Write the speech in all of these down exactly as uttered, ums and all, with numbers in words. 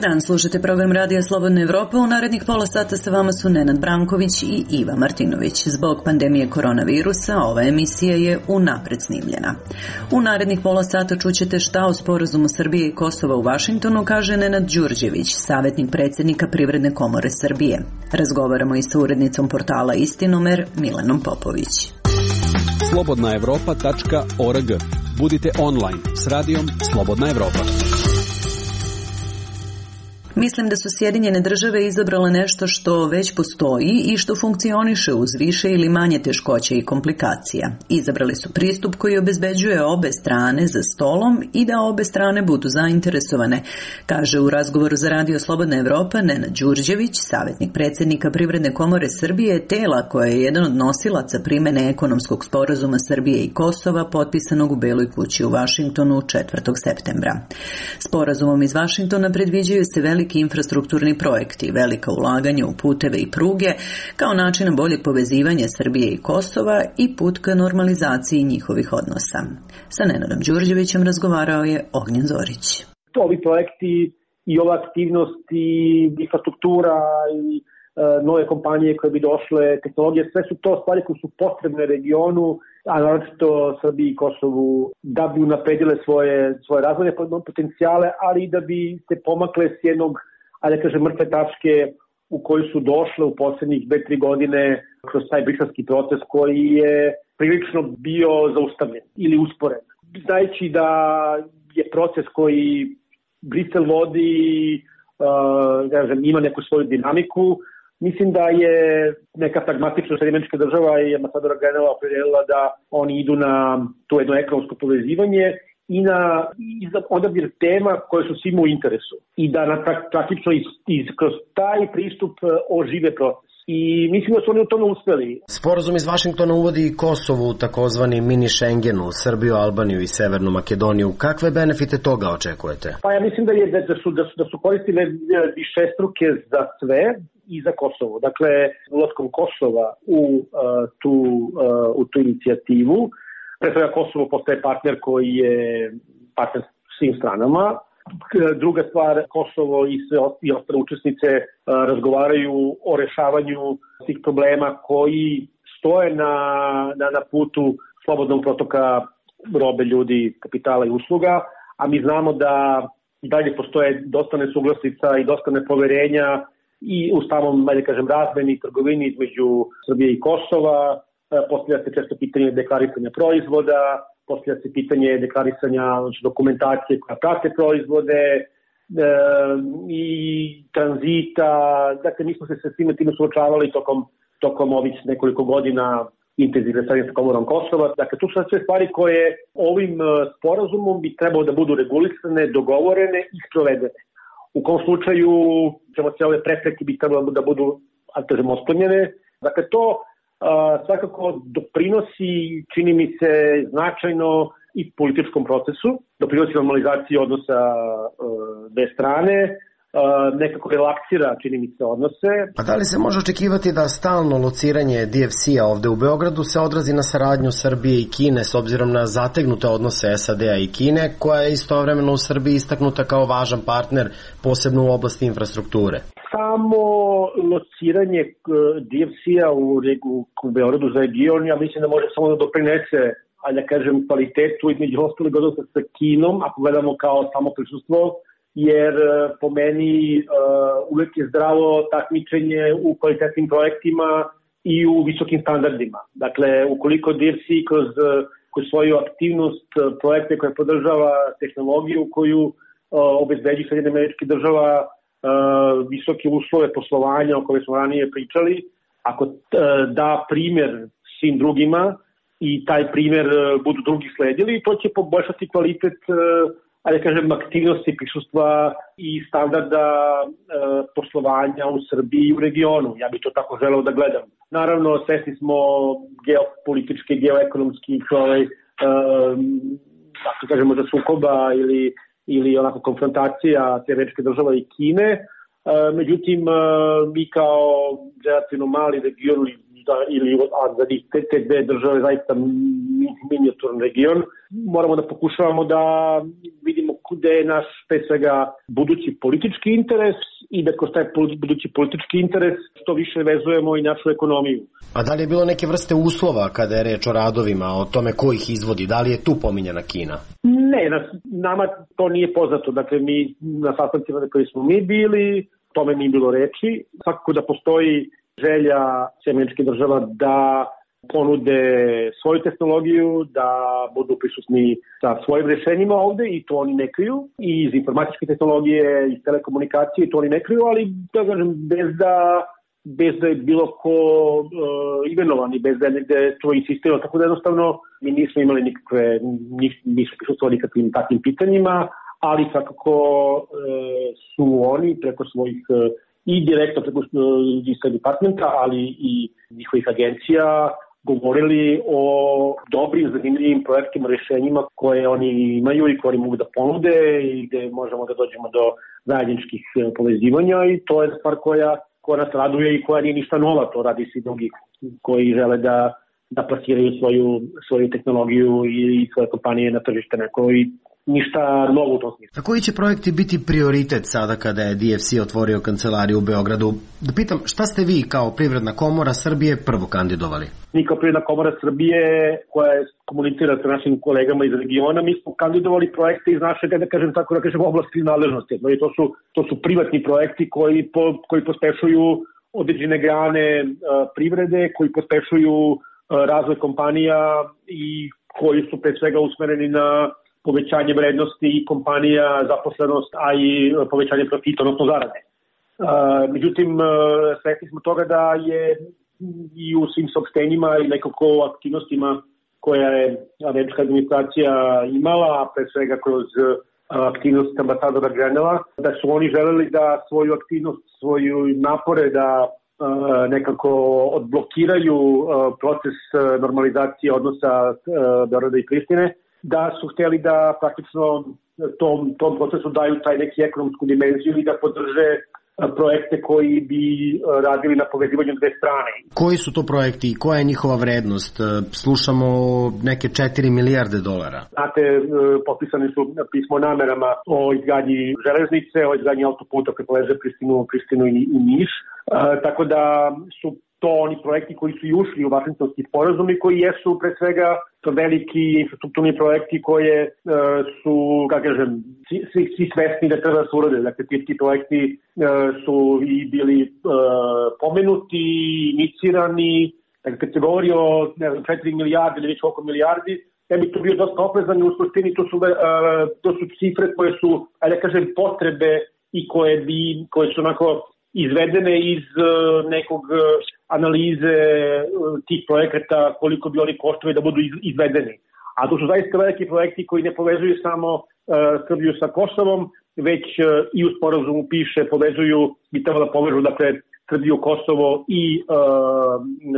dan, slušate program Radija Slobodna Evropa. U narednih pola sata sa vama su Nenad Branković i Iva Martinović. Zbog pandemije koronavirusa ova emisija je unapred snimljena. U narednih pola sata čućete šta o sporazumu Srbije i Kosova u Vašingtonu kaže Nenad Đurđević, savjetnik predsjednika Privredne komore Srbije. Razgovaramo i sa urednicom portala Istinomer Milanom Popović. slobodna evropa tačka org. Budite online s radijom Slobodna Evropa. Mislim da su Sjedinjene države izabrale nešto što već postoji i što funkcioniše uz više ili manje teškoća i komplikacija. Izabrali su pristup koji obezbeđuje obe strane za stolom i da obe strane budu zainteresovane, kaže u razgovoru za Radio Slobodna Evropa Nenad Đurđević, savjetnik predsjednika Privredne komore Srbije, tela koje je jedan od nosilaca primene ekonomskog sporazuma Srbije i Kosova potpisanog u Beloj kući u Vašingtonu četvrtog septembra. Sporazumom iz Vašingtona predviđaju se veliki veliki infrastrukturni projekti, velika ulaganja u puteve i pruge, kao način boljeg povezivanja Srbije i Kosova i put ka normalizaciji njihovih odnosa. Sa Nenadom Đurđevićem razgovarao je Ognjen Zorić. Ovi projekti i ova aktivnost i infrastruktura i e, nove kompanije koje bi došle, tehnologije, sve su to stvari koje su potrebne regionu, a naročito Srbiji i Kosovu, da bi unapredile svoje, svoje razvojne potencijale, ali i da bi se pomakle s jednog, ajde da kažem, mrtve tačke u koju su došle u poslednjih dve, tri godine kroz taj briselski proces koji je prilično bio zaustavljen ili usporen. Znajući da je proces koji Brisel vodi, uh, kažem, ima neku svoju dinamiku, mislim da je neka pragmatična Sjedinjene država i ambasadora generala opredelila da oni idu na to jedno ekonomsko povezivanje i na i za odabir tema koje su svima u interesu i da na praktično iz, iz, kroz taj pristup ožive proces. I mislim da su oni u tome uspeli. Sporazum iz Vašingtona uvodi i Kosovo u takozvani mini Schengenu, Srbiju, Albaniju i Severnu Makedoniju. Kakve benefite toga očekujete? Pa ja mislim da je da su da su, da su koristile višestruke za sve i za Kosovo. Dakle, ulaskom Kosova u uh, tu uh, u tu inicijativu, pre svega Kosovo postaje partner koji je partner svim stranama. Druga stvar, Kosovo i sve i ostale učesnice uh, razgovaraju o rešavanju svih problema koji stoje na, na, na putu slobodnog protoka robe, ljudi, kapitala i usluga, a mi znamo da dalje postoje dosta nesuglasica i dosta nepoverenja i u samom, ajde kažem, razmeni i trgovini između Srbije i Kosova. Uh, postavlja se često pitanje deklarisanja proizvoda, postavlja se pitanje deklarisanja dokumentacije koja prate proizvode e, i tranzita. Dakle, mi smo se sa svime time suočavali tokom, tokom ovih nekoliko godina intenzivne saradnje sa Komorom Kosova. Dakle, tu su sve stvari koje ovim sporazumom bi trebalo da budu regulisane, dogovorene i sprovedene. U kom slučaju ćemo se ove prepreke bi trebalo da budu, ali kažem, otklonjene. Dakle, to Uh, svakako doprinosi, čini mi se, značajno i političkom procesu, doprinosi normalizaciji odnosa uh, dve strane, uh, nekako relaksira, čini mi se, odnose. A da li se može očekivati da stalno lociranje D F C-a ovde u Beogradu se odrazi na saradnju Srbije i Kine s obzirom na zategnute odnose S A D-a i Kine, koja je istovremeno u Srbiji istaknuta kao važan partner, posebno u oblasti infrastrukture? Samo lociranje D F C-a u, u Beogradu za region, ja mislim da može samo da doprinese, ali da kažem, kvalitetu između ostalih odnosa sa Kinom, ako gledamo kao samo prisustvo, jer po meni uh, uvek je zdravo takmičenje u kvalitetnim projektima i u visokim standardima. Dakle, ukoliko D F C kroz, kroz svoju aktivnost projekte koja podržava tehnologiju koju uh, obezbeđuje Sjedinjenih Američkih Država, Uh, visoke uslove poslovanja o kojoj smo ranije pričali, ako uh, da primjer svim drugima i taj primjer uh, budu drugi sledili, to će poboljšati kvalitet uh, ali kažem, aktivnosti, prisustva i standarda uh, poslovanja u Srbiji i u regionu. Ja bih to tako želeo da gledam. Naravno, svesni smo geopolitičke, geoekonomskih ovaj, uh, tako kažemo, za sukoba ili ili onako konfrontacija Američke države i Kine. E, međutim, e, mi kao relativno mali region ili a za te, te dve države zaista minijaturni region, moramo da pokušavamo da vidimo gde je naš, pre svega, budući politički interes i da kroz taj budući politički interes što više vezujemo i našu ekonomiju. A da li je bilo neke vrste uslova kada je reč o radovima, o tome ko ih izvodi, da li je tu pominjana Kina? Ne, nas, nama to nije poznato. Dakle, mi na sastancima na koji smo mi bili, tome nije bilo reči. Svakako da postoji želja Američkih država da ponude svoju tehnologiju, da budu prisutni sa svojim rešenjima ovde i to oni ne kriju. I iz informatičke tehnologije, iz telekomunikacije to oni ne kriju, ali da kažem, bez da, bez da je bilo ko uh, imenovan i bez da je negde to insistirano. Tako da jednostavno mi nismo imali nikakve, nismo prisustvovali nikakvim takvim pitanjima, ali svakako uh, su oni preko svojih uh, i direktno preko State Departmenta, ali i njihovih agencija govorili o dobrim, zanimljivim projektima, rešenjima koje oni imaju i koje oni mogu da ponude i gde možemo da dođemo do zajedničkih povezivanja i to je stvar koja, koja nas raduje i koja nije ništa nova, to radi svi drugi koji žele da, da plasiraju svoju, svoju tehnologiju i svoje kompanije na tržište neko i ništa novo u tom smislu. A koji će projekti biti prioritet sada kada je D F C otvorio kancelariju u Beogradu? Da pitam, šta ste vi kao Privredna komora Srbije prvo kandidovali? Mi kao Privredna komora Srbije, koja je komunicira sa našim kolegama iz regiona, mi smo kandidovali projekte iz naše, da kažem tako, da kažem, oblasti nadležnosti. To su, to su privatni projekti koji, po, koji pospešuju određene grane uh, privrede, koji pospešuju uh, razvoj kompanija i koji su pre svega usmereni na povećanje vrednosti i kompanija, zaposlenost, a i povećanje profita, odnosno zarade. Međutim, svesni smo toga da je i u svim saopštenjima i nekako aktivnostima koja je američka administracija imala, pre svega kroz aktivnost ambasadora Grenela, da su oni želeli da svoju aktivnost, svoju napore da nekako odblokiraju proces normalizacije odnosa Beograda i Prištine, da su hteli da praktično tom, tom procesu daju taj neki ekonomsku dimenziju i da podrže projekte koji bi radili na povezivanju dve strane. Koji su to projekti i koja je njihova vrednost? Slušamo neke četiri milijarde dolara. Znate, potpisani su pismo o namerama o izgradnji železnice, o izgradnji autoputa koji poveže Prištinu, Prištinu i, i Niš. E, tako da su to oni projekti koji su i ušli u Vašingtonski sporazum i koji jesu pre svega veliki infrastrukturni projekti koje e, su, kako kažem, svi, svi svesni da treba da se urade. Dakle, ti, ti projekti e, su i bili e, pomenuti, inicirani. Dakle, kad se govori o ne znam, četiri milijarde ili već oko milijardi, ja bi tu bio dosta oprezan i u suštini to su, e, to su cifre koje su, ajde da kažem, potrebe i koje, bi, koje su onako izvedene iz uh, nekog uh, analize uh, tih projekata koliko bi oni koštali da budu iz, izvedeni. A to su zaista veliki projekti koji ne povezuju samo uh, Srbiju sa Kosovom, već uh, i u sporazumu piše povezuju, bi trebalo da povežu dakle Srbiju, Kosovo i uh, uh,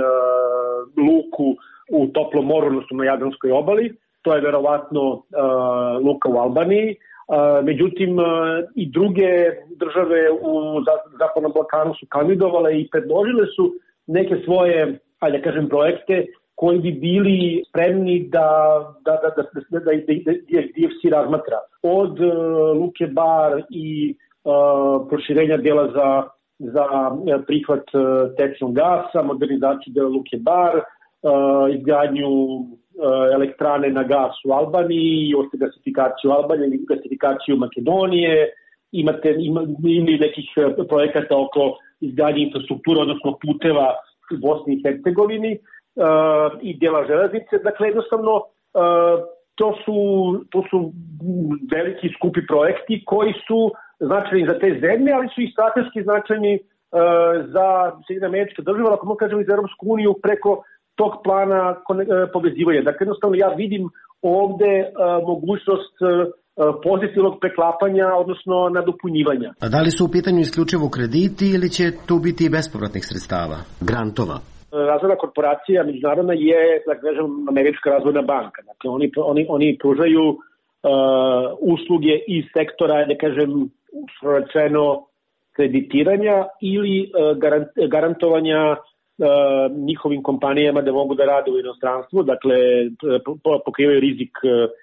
luku u Toplom moru, odnosno na Jadranskoj obali. To je verovatno uh, luka u Albaniji. Uh, međutim, uh, i druge države u Zapadnom Balkanu su kandidovale i predložile su neke svoje, ajde da kažem, projekte koji bi bili spremni da, da, da, da, da, da, da D F C razmatra. Od uh, luke Bar i uh, proširenja dela za, za prihvat uh, tečnog gasa, modernizaciju dela luke Bar, uh, izgradnju elektrane na gas u Albaniji, i ošte gasifikaciju Albanije, ili gasifikaciju Makedonije, imate ima, ima nekih projekata oko izgradnje infrastrukture, odnosno puteva u Bosni i Hercegovini uh, i dela železnice. Dakle, jednostavno, uh, to, su, to su veliki skupi projekti koji su značajni za te zemlje, ali su i strateški značajni uh, za Sjedinjene Američke Države, ako mogu kažem, i za Europsku uniju preko tog plana povezivanja. Dakle, jednostavno ja vidim ovde uh, mogućnost uh, pozitivnog preklapanja, odnosno nadopunjivanja. A da li su u pitanju isključivo krediti ili će tu biti i bespovratnih sredstava, grantova? Razvojna korporacija međunarodna je, da kažem, Američka razvojna banka. Dakle, oni, oni, oni pružaju uh, usluge iz sektora, da kažem, rečeno kreditiranja ili uh, garant, garantovanja Uh, njihovim kompanijama da mogu da rade u inostranstvu, dakle pokrivaju rizik uh,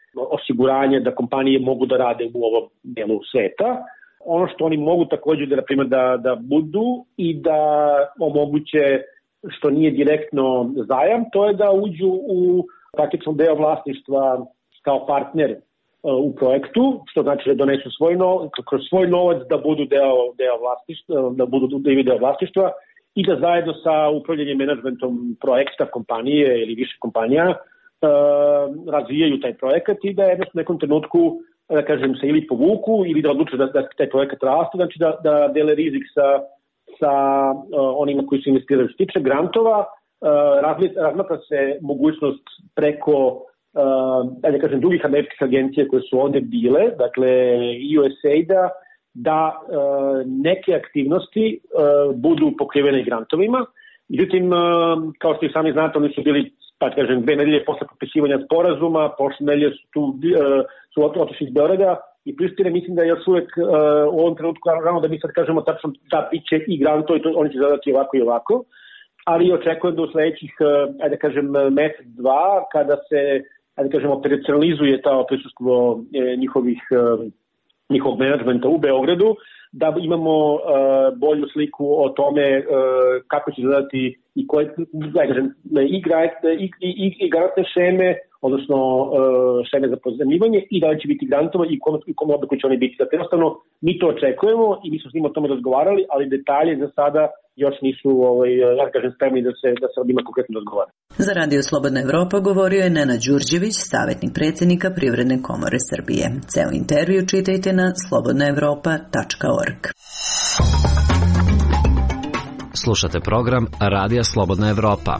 osiguranje da kompanije mogu da rade u ovom delu sveta. Ono što oni mogu takođe da, na primjer, da, da budu i da omoguće, što nije direktno zajam, to je da uđu u praktično deo vlasništva kao partner u projektu, što znači da donesu svoj novac, kroz svoj novac da budu deo, deo vlasništva, da budu deo vlasništva i da zajedno sa upravljanjem menadžmentom projekta kompanije ili više kompanija uh, razvijaju taj projekat i da jednostavno u nekom trenutku, da kažem, se ili povuku ili da odluče da, da taj projekat raste, znači da, da dele rizik sa, sa uh, onima koji su investirali. Što se tiče grantova, uh, razmatra se mogućnost preko Uh, da kažem, drugih američkih agencija koje su ovde bile, dakle U S A I D-a, da uh, neke aktivnosti uh, budu pokrivene grantovima. Međutim, uh, kao što i sami znate, oni su bili, pa kažem, dve nedelje posle potpisivanja sporazuma, posle nedelje su tu uh, su otišli iz Beograda i Prištine. Mislim da je još uvek uh, u ovom trenutku rano da mi sad kažemo tačno da biće i grantovi, oni će zadati ovako i ovako, ali očekujem da u sledećih, uh, ajde da kažem, mesec, dva, kada se da kažemo, operacionalizuje ta prisustvo e, njihovih, e, njihovog menadžmenta u Beogradu, da imamo e, bolju sliku o tome e, kako će zadati i koje, da kažem, i, i, i, i garantne šeme, odnosno e, šeme za pozajmljivanje i da li će biti grantova i kom, i kom obliku će oni biti. Zato jednostavno, mi to očekujemo i mi smo s njima o tome razgovarali, ali detalje za sada još nisu, ovaj, ja kažem, spremni da se, da se od njima konkretno razgovara. Za Radio Slobodna Evropa govorio je Nenad Đurđević, savjetnik predsjednika Privredne komore Srbije. Ceo intervju čitajte na slobodna evropa tačka org. Slušate program Radija Slobodna Evropa.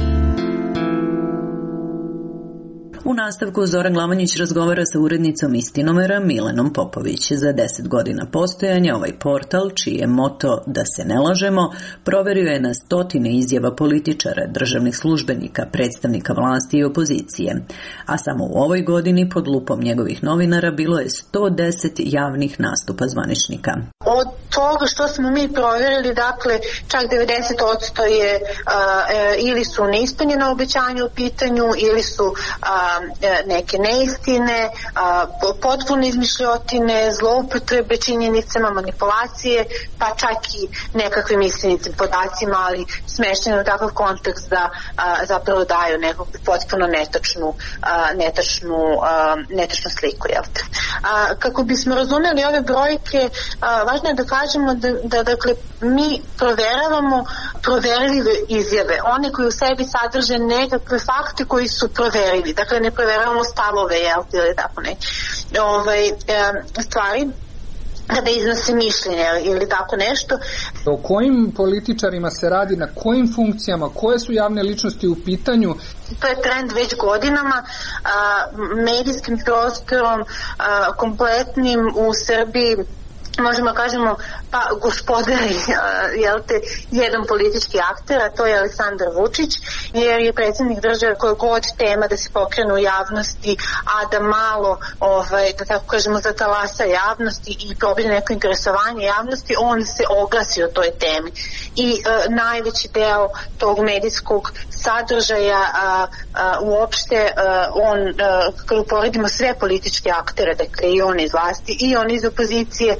U nastavku Zoran Glamonjić razgovara sa urednicom Istinomera Milenom Popović. Za deset godina postojanja ovaj portal, čiji je moto da se ne lažemo, proverio je na stotine izjava političara, državnih službenika, predstavnika vlasti i opozicije. A samo u ovoj godini pod lupom njegovih novinara bilo je sto deset javnih nastupa zvaničnika. Od toga što smo mi provjerili, dakle, čak devedeset posto je a, e, ili su neispunjena obećanja u pitanju, ili su a, neke neistine, potpune izmišljotine, zloupotrebe činjenicama, manipulacije, pa čak i nekakvim istinitim podacima, ali smešteni u takav kontekst da zapravo daju nekakvu potpuno netačnu, netačnu, netačnu sliku. Jel te? Kako bismo razumeli ove brojke, važno je da kažemo da, da dakle, mi proveravamo proverljive izjave, one koje u sebi sadrže nekakve fakte koji su proverljivi. Dakle, ne proveravamo stavove, jel, ili tako ne, ovaj, e, stvari, kada iznose mišljenje ili tako nešto. O kojim političarima se radi, na kojim funkcijama, koje su javne ličnosti u pitanju? To je trend već godinama, a, medijskim prostorom, a, kompletnim u Srbiji, možemo kažemo, pa gospodari, jel te, jedan politički akter, a to je Aleksandar Vučić, jer je predsjednik države koje god tema da se pokrenu u javnosti, a da malo, ovaj, da tako kažemo, zatalasa javnosti i probije neko interesovanje javnosti, on se oglasi o toj temi. I e, najveći deo tog medijskog sadržaja a, a, uopšte a, on, a, kada uporedimo sve političke aktere, dakle i on iz vlasti i on iz opozicije,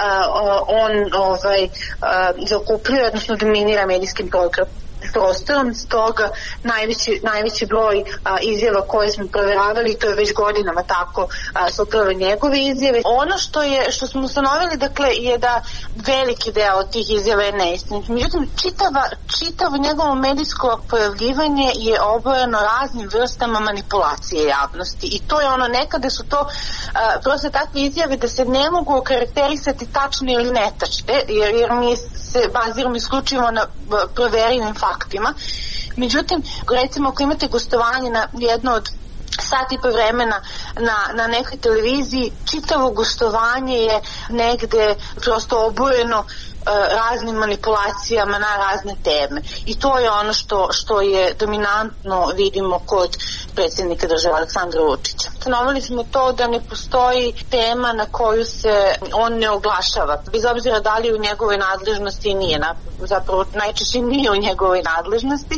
Uh, on ovaj, uh, zakupljuje, odnosno dominira medijskim prostorom, stoga najveći, najveći broj a, izjava koje smo provjeravali, to je već godinama tako, a, su upravo njegove izjave. Ono što je što smo ustanovili, dakle, je da veliki deo tih izjava je neistinit. Međutim, čitava, čitavo njegovo medijsko pojavljivanje je obojeno raznim vrstama manipulacije javnosti i to je ono, nekada su to a, prosto takve izjave da se ne mogu okarakterisati tačne ili netačne, jer, jer mi se baziramo isključivo na proverivim faktima. Međutim, recimo ako imate gostovanje na jedno od sat i po vremena na, na nekoj televiziji, čitavo gostovanje je negde prosto obojeno raznim manipulacijama na razne teme. I to je ono što, što je dominantno vidimo kod predsjednika države Aleksandra Vučića. Stanovili smo to da ne postoji tema na koju se on ne oglašava, bez obzira da li u njegovoj nadležnosti nije, zapravo najčešće nije u njegovoj nadležnosti,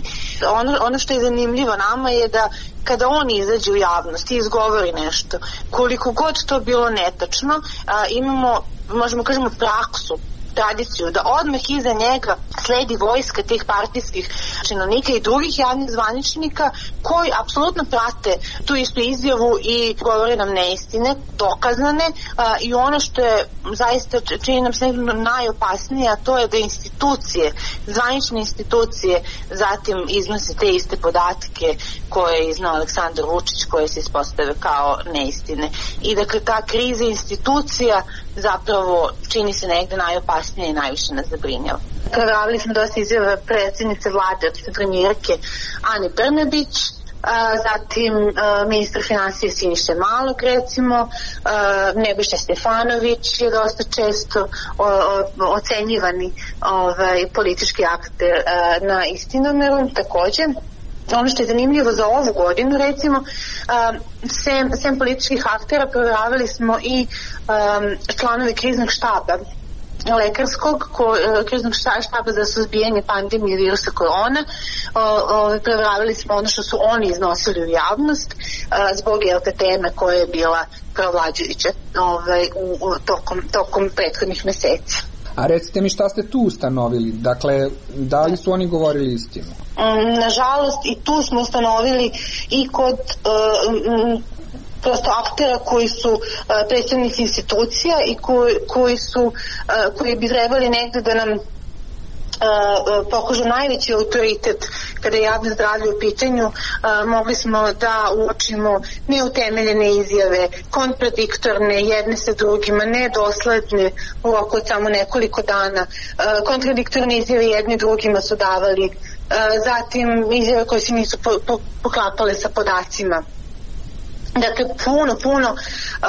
ono, ono što je zanimljivo nama je da kada on izađe u javnost i izgovori nešto, koliko god to bilo netačno, a, imamo, možemo kažemo, praksu, tradiciju, da odmah iza njega sledi vojska tih partijskih činovnika i drugih javnih zvaničnika koji apsolutno prate tu istu izjavu i govore nam neistine, dokazane, a, i ono što je zaista čini nam se najopasnije, a to je da institucije, zvanične institucije zatim iznose te iste podatke koje je iznao Aleksandar Vučić, koje se ispostave kao neistine. I dakle ta kriza institucija zapravo čini se negde najopasnije i najviše nas zabrinjava. Provjeravali smo dosta izjava predsjednice vlade, od premijerke Ane Brnabić, a, zatim a, ministar finansija Siniše Malog, recimo, a, Nebojša Stefanović je dosta često o, o, ocenjivani ovaj, politički akter a, na Istinomeru, takođe. Ono što je zanimljivo za ovu godinu, recimo, um, sem, sem političkih aktera provjeravali smo i um, članovi kriznog štaba lekarskog ko, kriznog štaba za suzbijanje pandemije virusa korona. O, o, provjeravali smo ono što su oni iznosili u javnost a, zbog te teme koja je bila provlađujuća ovaj, u, u, tokom, tokom prethodnih meseci. A recite mi šta ste tu ustanovili? Dakle, da li su oni govorili istinu? Nažalost, i tu smo ustanovili i kod uh, prosto aktera koji su uh, predstavnici institucija i koji, koji su uh, koji bi trebali negde da nam Uh, pokažu najveći autoritet kada je javno zdravlje u pitanju. Uh, mogli smo da uočimo neutemeljene izjave, kontradiktorne jedne sa drugima, nedosledne u roku od samo nekoliko dana. Uh, kontradiktorne izjave jedni drugima su davali. Uh, zatim izjave koje se nisu po, po, poklapale sa podacima. Dakle, puno, puno, uh,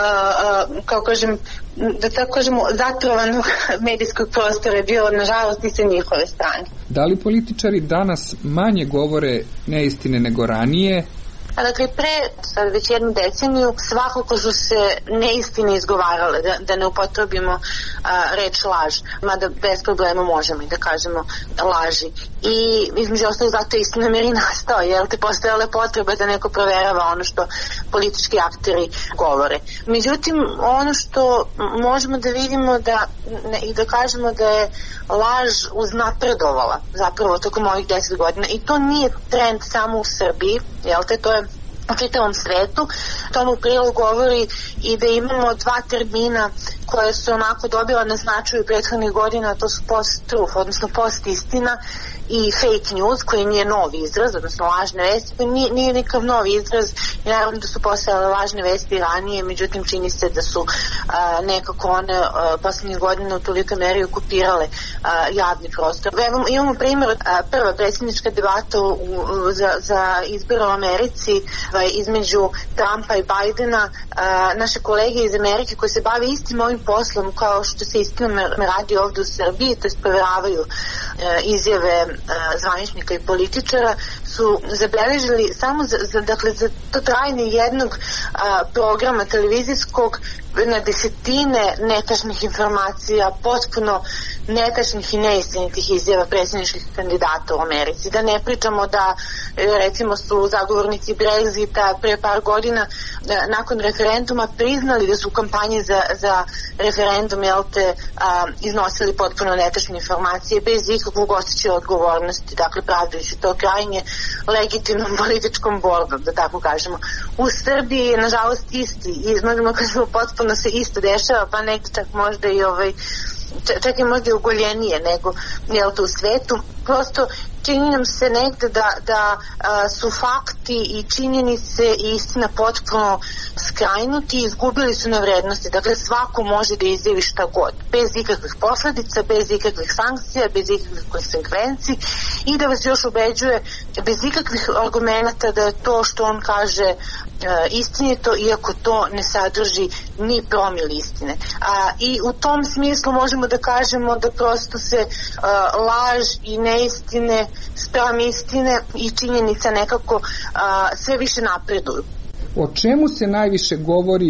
uh, kao kažem, da tako kažemo, zatrovanog medijskog prostora je bilo, nažalost, i sa njihove strane. Da li političari danas manje govore neistine nego ranije? A dakle, pre sad već jednu deceniju svakako su se neistine izgovarale, da, da ne upotrebimo a, reč laž, mada bez problema možemo i da kažemo laži. I između ostalog zato Istinomer i nastao, jer te postojala potreba da neko proverava ono što politički akteri govore. Međutim, ono što možemo da vidimo da, ne, i da kažemo da je laž uznapredovala zapravo tokom ovih deset godina, i to nije trend samo u Srbiji, jel te, to je u čitavom svetu. Tomu u prilog govori i da imamo dva termina koje su onako dobila na značaju prethodnih godina, to su post-truth, odnosno post-istina i fake news, koji nije novi izraz, odnosno lažne vesti, koji nije, nije nekav novi izraz, i naravno da su postojale lažne vesti ranije, međutim čini se da su a, nekako one a, poslednjih godina u tolikoj meri okupirale a, javni prostor. Evo, imamo primjer, a, prva predsjednička debata u, u, za, za izbor u Americi a, između Trumpa i Bajdena. A, naše kolege iz Amerike koji se bave istim ovim poslom kao što se Istinomer radi ovde u Srbiji, to je provjeravaju a, izjave zvaničnika i političara, su zabeležili samo za, za, dakle, za to trajanje jednog a, programa televizijskog na desetine netačnih informacija, potpuno netačnih i neistinitih izjava predsjedničkih kandidata u Americi. Da ne pričamo da, recimo, su zagovornici Brexita pre par godina da, nakon referenduma priznali da su u kampanji za, za referendum, jel te, a, iznosili potpuno netačne informacije bez ikakvog osjećaja odgovornosti, dakle pravdajući to krajnje legitimnom političkom borbom, da tako kažemo. U Srbiji je nažalost isti, i možemo kažemo potpuno se isto dešava, pa nekdo čak možda i ovaj čak i možda i ugoljenije nego jel to u svetu. Prosto čini nam se negde da, da a, su fakti i činjenice i istina potpuno skrajnuti i izgubili su na vrednosti. Dakle, svako može da izjavi šta god, bez ikakvih posledica, bez ikakvih sankcija, bez ikakvih konsekvenci, i da vas još ubeđuje bez ikakvih argumenata da je to što on kaže e, istinito, iako to ne sadrži ni promil istine. A, i u tom smislu možemo da kažemo da prosto se a, laž i neistine spram istine i činjenica nekako a, sve više napreduju. O čemu se najviše govori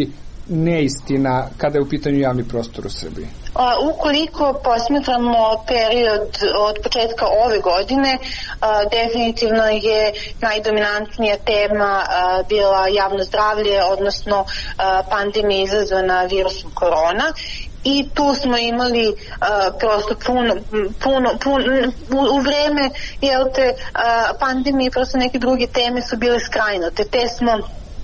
neistina kada je u pitanju javni prostor u Srbiji? A, ukoliko posmatramo period od početka ove godine, a, definitivno je najdominantnija tema a, bila javno zdravlje, odnosno a, pandemija izazvana virusom korona. I tu smo imali uh, prosto puno, puno, puno u, u vreme jel te, uh, pandemije prosto neke druge teme su bile skrajnute. Te smo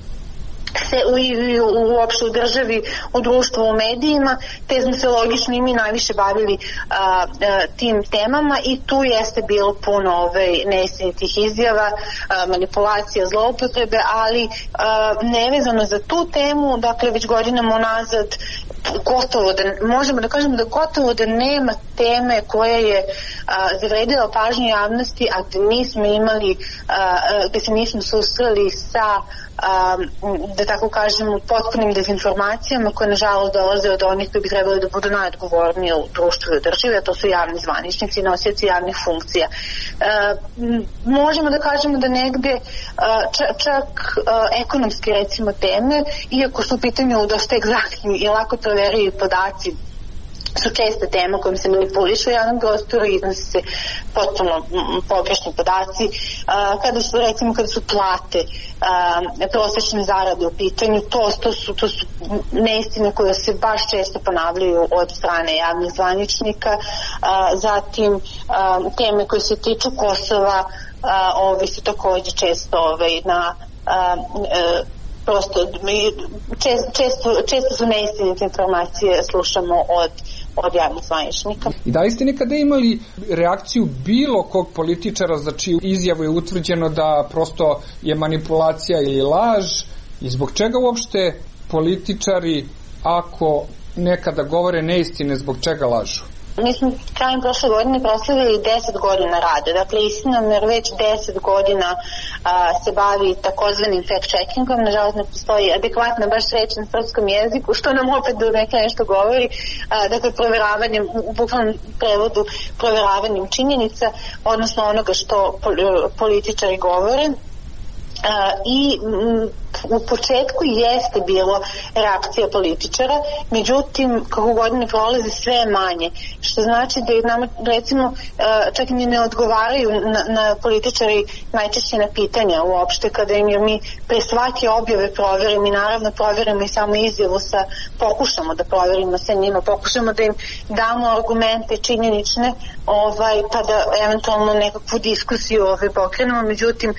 se u, u, uopšte u državi, u društvu, u medijima, te smo se logično i mi najviše bavili a, a, tim temama i tu jeste bilo puno ove neistinitih izjava, a, manipulacija, zloupotrebe, ali a, nevezano za tu temu, dakle već godinama unazad gotovo da, možemo da kažemo da gotovo da nema teme koja je a, zavredila pažnju javnosti, a da nismo imali, a, da se nismo susreli sa Um, da tako kažem, potpunim dezinformacijama koje nažalost dolaze od onih koji bi trebali da budu najodgovorniji u društvu i državi, a to su javni zvaničnici i nosioci javnih funkcija. Uh, možemo da kažemo da negde uh, čak, čak uh, ekonomske recimo teme, iako su u pitanju dosta egzaktni i lako proverljivi podaci, su česte tema kojim se manipulišu u javnom prostoru i iznose se potpuno pogrešni podaci. Uh, kada su, recimo, kada su plate, uh, prosečne zarade u pitanju, to, to, su, to su neistine koje se baš često ponavljaju od strane javnih zvaničnika. Uh, zatim, uh, teme koje se tiču Kosova, uh, ove su takođe često ove, na uh, uh, prosto često, često, često su neistinite informacije slušamo od od javnih zvaničnika. I da li ste nekada imali reakciju bilo kog političara za čiju izjavu je utvrđeno da prosto je manipulacija ili laž i zbog čega uopšte političari ako nekada govore neistine, zbog čega lažu? Mi smo krajem prošle godine proslavili deset godina rada. Dakle, istina jer već deset godina a, se bavi takozvanim fact-checkingom. Nažalost, ne postoji adekvatna baš reč na srpskom jeziku, što nam opet do neke nešto govori. A, dakle, proveravanjem, u bukvalnom prevodu, proveravanjem činjenica, odnosno onoga što političari govore. Uh, i m, u početku jeste bilo reakcija političara, međutim kako godine prolaze sve manje, što znači da nama recimo uh, čak ni ne odgovaraju na, na političari najčešće na pitanja uopšte kada im je mi pre svake objave proverimo i naravno proverimo i samo izjavu sa, pokušamo da proverimo sa njima, pokušamo da im damo argumente činjenične ovaj, pa da eventualno nekakvu diskusiju ovaj, pokrenemo, međutim uh,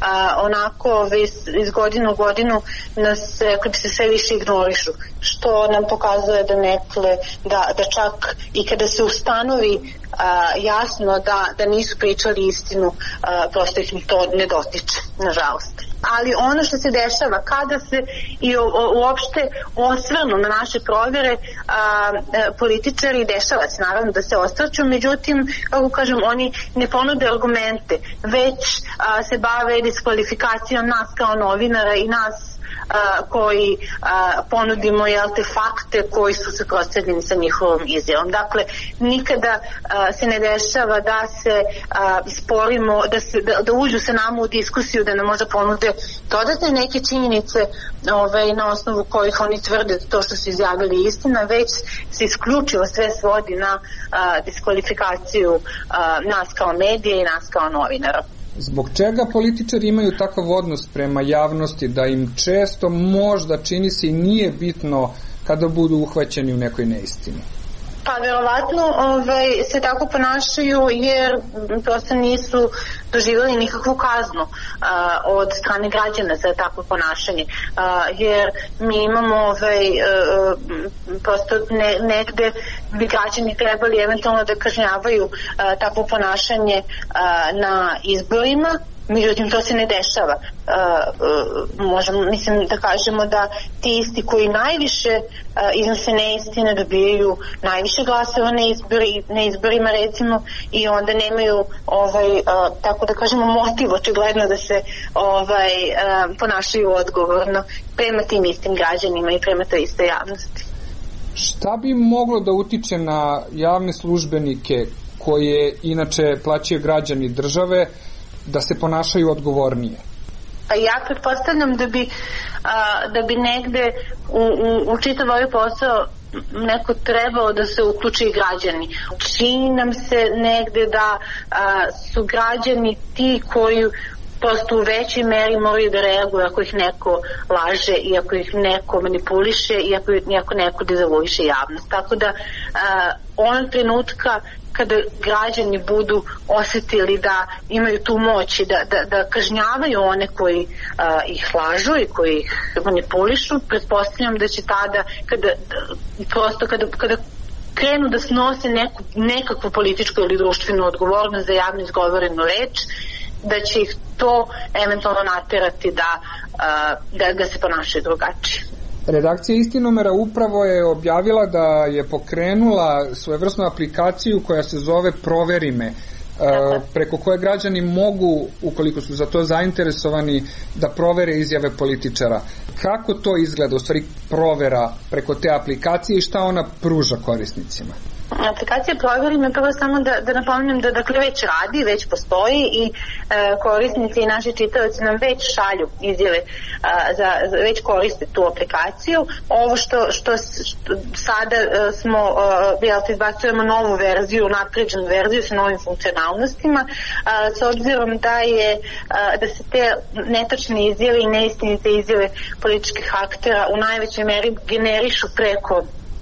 onako iz, iz godinu u godinu nas, rekli bi se, sve više ignorišu, što nam pokazuje da nekle, da, da čak i kada se ustanovi a, jasno da, da nisu pričali istinu, a, prosto ih to ne dotiče, nažalost. Ali ono što se dešava kada se i o, o, uopšte osvrnu na naše provjere, a, a, političari, dešava se naravno da se osvrću, međutim, kako kažem, oni ne ponude argumente, već a, se bave diskvalifikacijom nas kao novinara i nas a, koji a, ponudimo jel te fakte koji su suprotstavljeni sa njihovom izjavom. Dakle, nikada a, se ne dešava da se a, sporimo, da, se, da, da uđu sa nama u diskusiju, da nam možda ponude dodatne neke činjenice ove, na osnovu kojih oni tvrde to što su izjavili istina, već se isključivo sve svodi na a, diskvalifikaciju a, nas kao medije i nas kao novinara. Zbog čega političari imaju takav odnos prema javnosti da im često možda čini se i nije bitno kada budu uhvaćeni u nekoj neistini? Pa verovatno ovaj, se tako ponašaju jer prosto nisu doživjeli nikakvu kaznu a, od strane građana za takvo ponašanje. A, jer mi imamo ovaj, a, prosto ne, negde bi građani trebali eventualno da kažnjavaju a, takvo ponašanje a, na izborima. Međutim, to se ne dešava. Uh, uh, možemo, mislim da kažemo da ti isti koji najviše uh, iznose neistine dobijaju najviše glasova na, izbori, na izborima recimo i onda nemaju ovaj, uh, tako da kažemo motiv očigledno da se ovaj, uh, ponašaju odgovorno prema tim istim građanima i prema toj istoj javnosti. Šta bi moglo da utiče na javne službenike koje inače plaćaju građani države da se ponašaju odgovornije? Pa ja pretpostavljam da bi, a, da bi negde u, u, u čitav ovaj posao neko trebao da se uključi i građani. Čini nam se negde da a, su građani ti koji prosto u većoj meri moraju da reaguju ako ih neko laže i ako ih neko manipuliše i ako, ako neko dezavuiše javnost. Tako da a, onog trenutka kada građani budu osetili da imaju tu moć i da, da, da kažnjavaju one koji a, ih lažu i koji ih manipulišu, pretpostavljam da će tada, kada, prosto kada, kada krenu da snose neku, nekakvu političku ili društvenu odgovornost za javno izgovorenu reč, da će ih to eventualno naterati da, da, da se ponašaju drugačije. Redakcija Istinomera upravo je objavila da je pokrenula svojevrsnu aplikaciju koja se zove Proveri me, preko koje građani mogu, ukoliko su za to zainteresovani, da provere izjave političara. Kako to izgleda, u stvari provera preko te aplikacije i šta ona pruža korisnicima? Aplikacija Proveri me, prvo samo da, da napomenem da dakle već radi, već postoji i e, korisnici i naši čitavci nam već šalju izjave, a, za, za, već koriste tu aplikaciju. Ovo što, što, što sada a, smo, jel te, izbacujemo novu verziju, napređenu verziju sa novim funkcionalnostima, a, s obzirom da je a, da se te netačne izjave i neistinite izjave političkih aktera u najvećoj meri generišu preko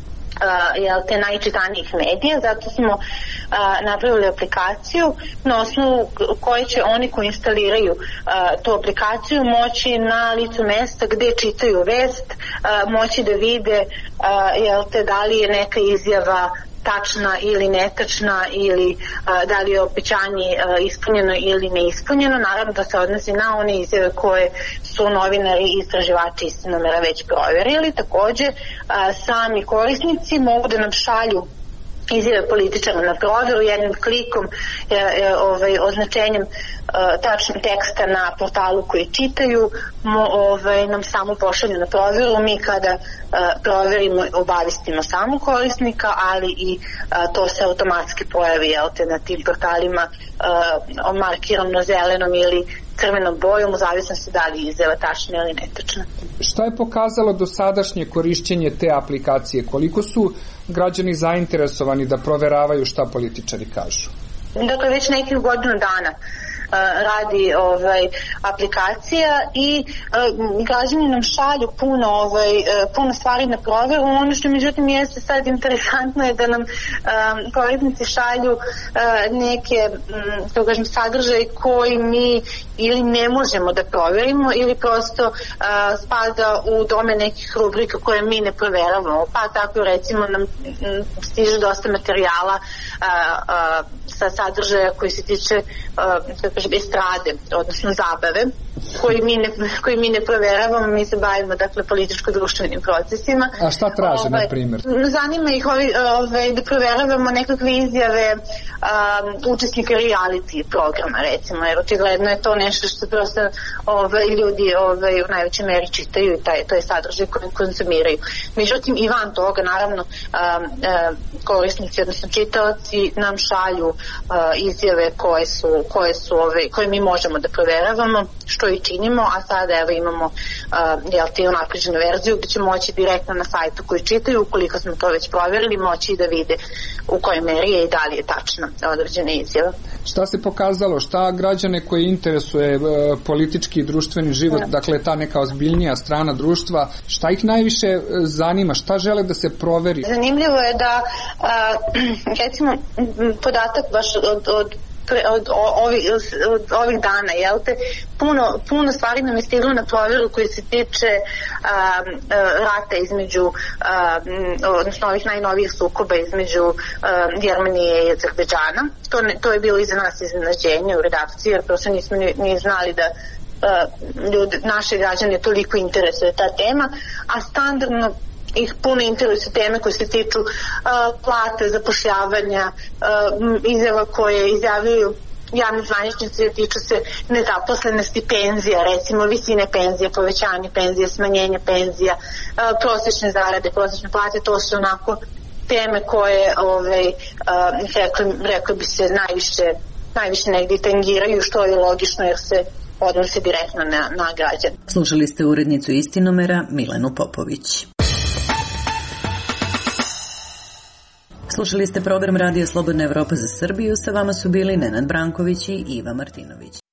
Uh, jel, te najčitanijih medija, zato smo uh, napravili aplikaciju na osnovu koje će oni koji instaliraju uh, tu aplikaciju moći na licu mesta gde čitaju vest uh, moći da vide uh, jel, te, da li je neka izjava tačna ili netačna ili a, da li je obećanje a, ispunjeno ili neispunjeno. Naravno da se odnosi na one izjave koje su novinari i istraživači Istinomera već proverili. Takođe, a, sami korisnici mogu da nam šalju izjave političara na proveru jednim klikom, e, e, ovaj, označenjem e, tačnog teksta na portalu koji čitaju, mo, ovaj, nam samo pošalju na proveru. Mi kada e, proverimo, obavistimo samo korisnika, ali i e, to se automatski pojavi, jel te, na tim portalima e, markirano zelenom ili crvenom bojom, u zavisnosti da li je izjava tačna ili netačna. Šta je pokazalo dosadašnje korišćenje te aplikacije? Koliko su građani zainteresovani da proveravaju šta političari kažu? Dakle, već nekih godinu dana radi ovaj aplikacija i uh, građani nam šalju puno ovaj puno stvari na proveru. Ono što međutim jeste sad interesantno je da nam um, korisnici šalju uh, neke um, to kažem sadržaje koji mi ili ne možemo da proverimo ili prosto uh, spada u domen nekih rubrika koje mi ne proveravamo. Pa tako recimo nam um, stiže dosta materijala uh, uh, sa sadržaja koji se tiče uh, estrade, odnosno zabave, koji mi ne, koji mi ne proveravamo, mi se bavimo dakle političko-društvenim procesima. A šta traže, ovaj, na primjer? Zanima ih ovaj, ovaj, da proveravamo nekakve izjave um, učesnika reality programa, recimo, jer očigledno je to nešto što prosto ovaj, ljudi ovaj, u najvećoj meri čitaju i taj, to je sadržaj koji konsumiraju. Međutim, i van toga, naravno, um, um, korisnici, odnosno čitaoci nam šalju uh, izjave koje su, koje su ove, koje mi možemo da proveravamo, što i činimo, a sada evo imamo uh, jel te unapređenu verziju gde će moći direktno na sajtu koji čitaju, ukoliko smo to već proverili, moći da vide u kojoj meri je i da li je tačna određena izjava. Šta se pokazalo? Šta građane koji interesuje uh, politički i društveni život, ja. dakle ta neka ozbiljnija strana društva, šta ih najviše zanima? Šta žele da se proveri? Zanimljivo je da uh, recimo podatak baš od, od Od, ovih, od ovih dana, jel te, puno, puno stvari nam je stiglo na proveru koji se tiče um, rata između, um, odnosno ovih najnovijih sukoba između um, Jermenije i Azerbejdžana. To, ne, to je bilo iza nas iznenađenje u redakciji, jer prosto nismo ni, ni znali da uh, ljudi, naše građane toliko interesuje ta tema, a standardno ih puno interesuje teme koje se tiču uh, plate, zapošljavanja, uh, izjava koje izjavljuju javni zvaničnici, tiču se nezaposlenosti, penzija, recimo visine penzija, povećanje penzija, smanjenje penzija, uh, prosječne zarade, prosječne plate, to su onako teme koje ovaj, uh, rekli, rekli bi se najviše najviše negdje tangiraju, što je logično jer se odnose direktno na, na građane. Slušali ste urednicu Istinomera Milenu Popović. Slušali ste program Radija Slobodna Evropa za Srbiju, sa vama su bili Nenad Branković i Iva Martinović.